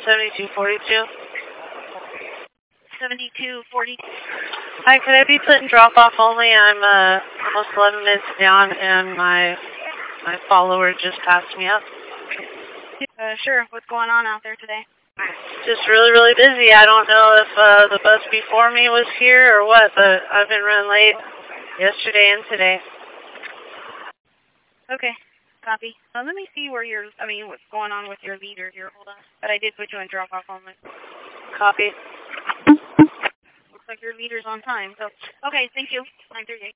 7242. 7242. Hi, could I be put in drop-off only? I'm almost 11 minutes down, and my follower just passed me up. Sure. What's going on out there today? Just really, really busy. I don't know if the bus before me was here or what, but I've been running late yesterday and today. Okay. Copy. Let me see what's going on with your leader here. Hold on. But I did put you in drop-off only. Copy. Looks like your leader's on time. So, okay, thank you. 938.